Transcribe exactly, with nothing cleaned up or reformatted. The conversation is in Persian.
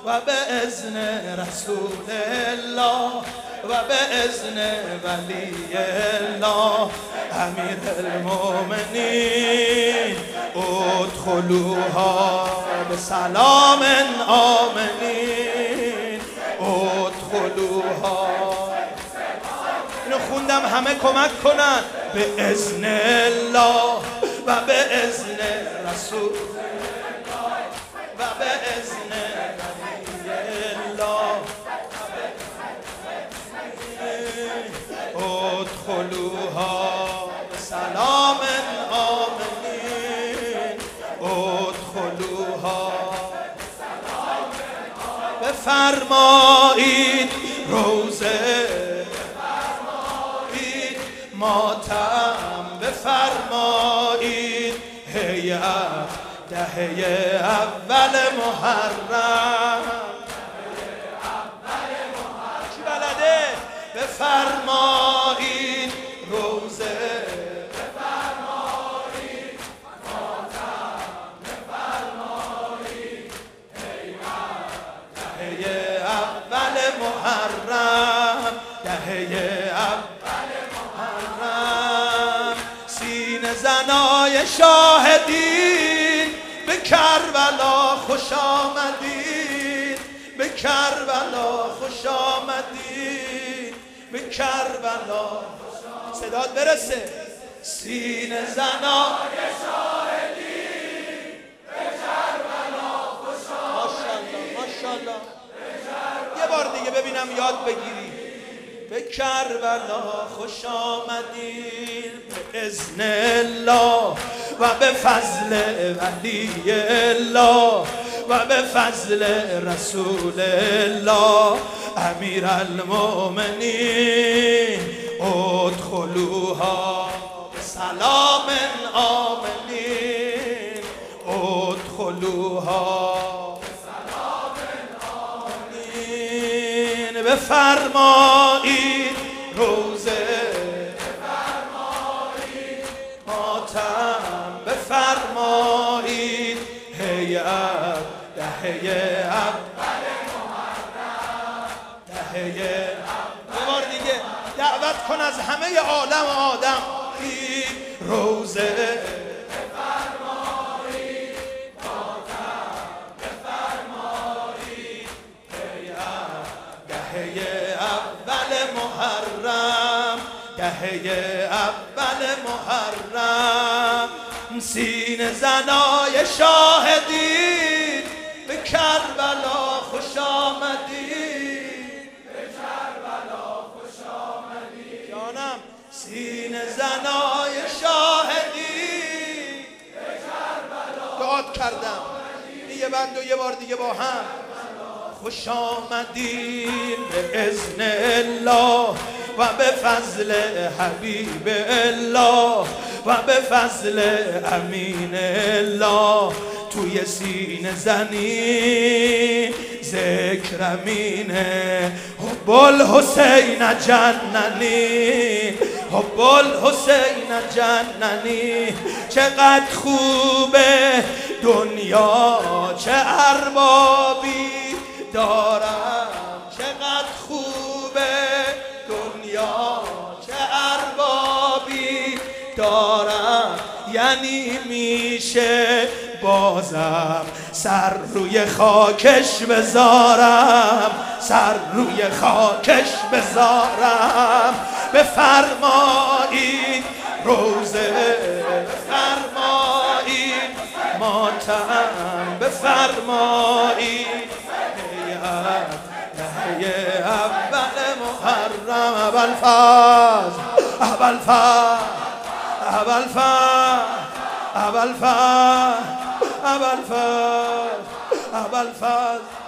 و به اذن رسول الله و به اذن ولی الله امیر المؤمنین ادخلوها بسلام آمنین ادخلوها. اینو خوندم همه کمک کنن. به اذن الله و به اذن رسول و به اذن الله ادخلوها بسلام آمنین ادخلوها. بفرمایید روزه بفرمایید ماتم بفرمایید هیئت دهه اول محرم چی بلده؟ بفرمایید روزه بفرمایید ماتم بفرمایید دهه اول محرم دهه اول محرم. سینه زنای شاهدین به کربلا خوش آمدید به کربلا خوش آمدید به کربلا. صدات برسه. سینه زنای شاهدین به کربلا خوش آمدید. ماشاءالله ماشاءالله. یه بار دیگه ببینم یاد بگیری. به کربلا خوش آمدید به اذن الله و به فضل ولی الله و به فضل رسول الله امیر المؤمنین ادخلوها بسلام آمنین ادخلوها بسلام آمنین. بفرمایید روزه بفرمایید ماتم بفرمایید هیئت دهه اول محرم دهه. یه بار دیگه دعوت کن از همه عالم آدم. روزه بفرمایید ماتم بفرمایید هیئت دهه اول محرم دهه اول محرم. سینه زنای شاهدین به کربلا خوش آمدید به کربلا خوش آمدید جانم. سینه زنای شاهدین به کربلا دعات کردم. یه بند و یه بار دیگه با هم. خوش آمدید به اذن الله و به فضل حبیب الله و به فضل امین الله. توی سینه زنی ذکر امینه حب الحسین جننی حب الحسین جننی. چقدر خوبه دنیا چه اربابی دارم چقدر خوبه دنیا چه اربابی دارم. یعنی میشه بازم سر روی خاکش بذارم سر روی خاکش بذارم. بفرمایید روزه بفرمایید ماتم بفرمایید دهه اول محرم. ابوالفضل ابوالفضل ابوالفضل ابوالفضل ابوالفضل ابوالفضل